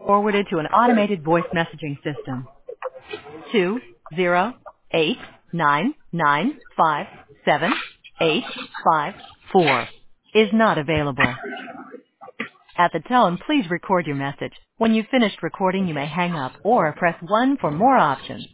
forwarded to an automated voice messaging system. 20899578854 is not available. At the tone, please record your message. When you've finished recording, you may hang up or press 1 for more options.